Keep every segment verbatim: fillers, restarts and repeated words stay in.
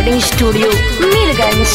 Recording studio Mirganj.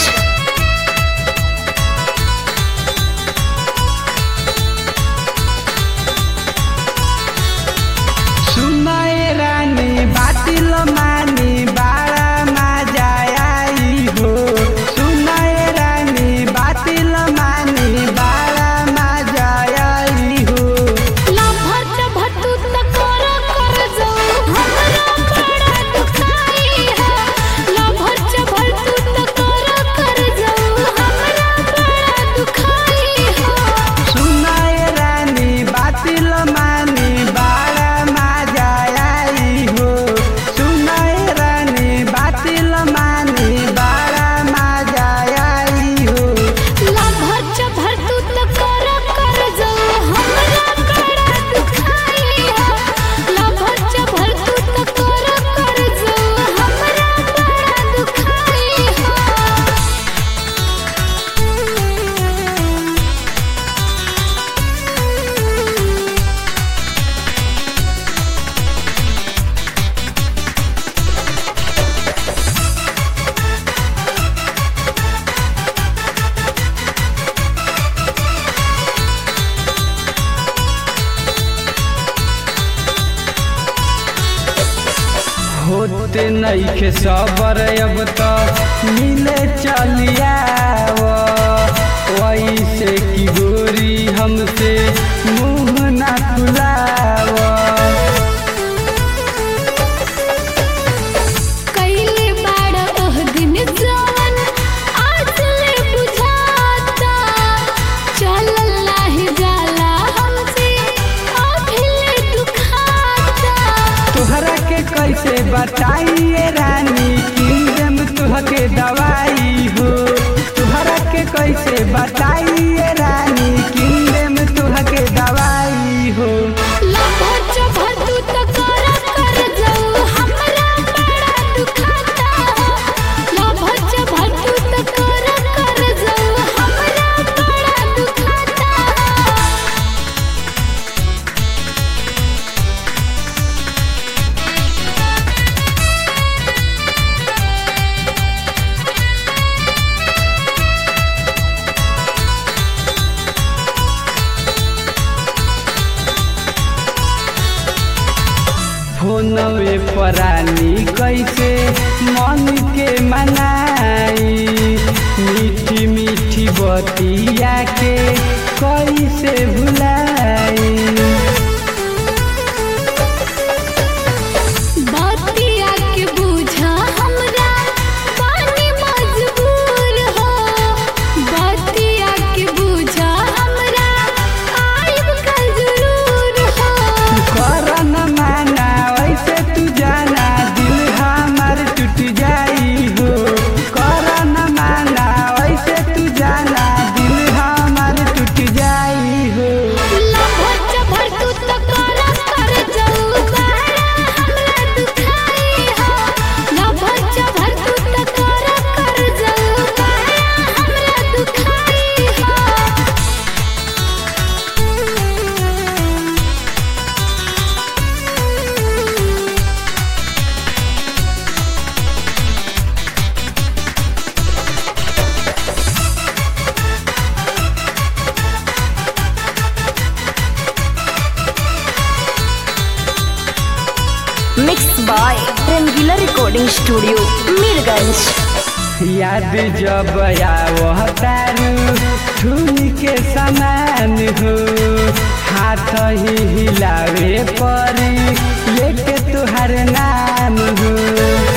सुनाए रानी बातिल मानी बाड़ा मजा आई हो। सुनाए रानी बातिल मानी बाड़ा मजा आई हो। लभत भतु त कर कर जाऊ हमरा बड़ा दुखाई है। लभत भतु त कर कर जाऊ हमरा बड़ा दुखाई है। सुनाए रानी बातिल मानी बाड़ा मजा आई हो। सुनाए रानी बातिल मानी बाड़ा मजा आई हो। लभत भतु त कर कर जाऊ हमरा बड़ा दुखाई है। लभत भतु त कर कर जाऊ हमरा बड़ा दुखाई है। होते नइखे सबर अब तो मिले चलिया वैसे की गोरी हमसे मुँह ना खुलाव। कइले बाड़ ओह दिन जवन आज ले बुझाता। चलल नाही जाला हमसे अभिले दुखाता। तोहरा के कैसे बताइए रानी किंदम तुहके दवाई हो। तोहरा के कैसे बताइए रानी किंदम तुहके दवाई हो। लभत भतु त कर कर जाऊ हमरा बड़ा दुखाता। लभत भतु त कर कर जाऊ हमरा बड़ा दुखाता। फोनवे परानी कैसे मन के मनाई। मीठी मीठी बतिया के कैसे भुलाई। बतिया के बुझा हमरा पानी मजबूर हो। बतिया के बुझा हमरा आइब कल जरूर हो। करन माना वैसे तू जाना दिल हमार टूट जाई हो। करन माना वैसे तू जाना दिल हमार टूट जाई हो। लभत भतु त कर कर जाऊ बड़ा हमरा दुखाई है। लभत भतु त कर कर जाऊ बड़ा हमरा दुखाई है। Mix by Rangeela recording studio Mirganj. याद जब आवह तारू धुन के समान हो। हाथ ही हिलावे परी लेके तुहार नाम हो।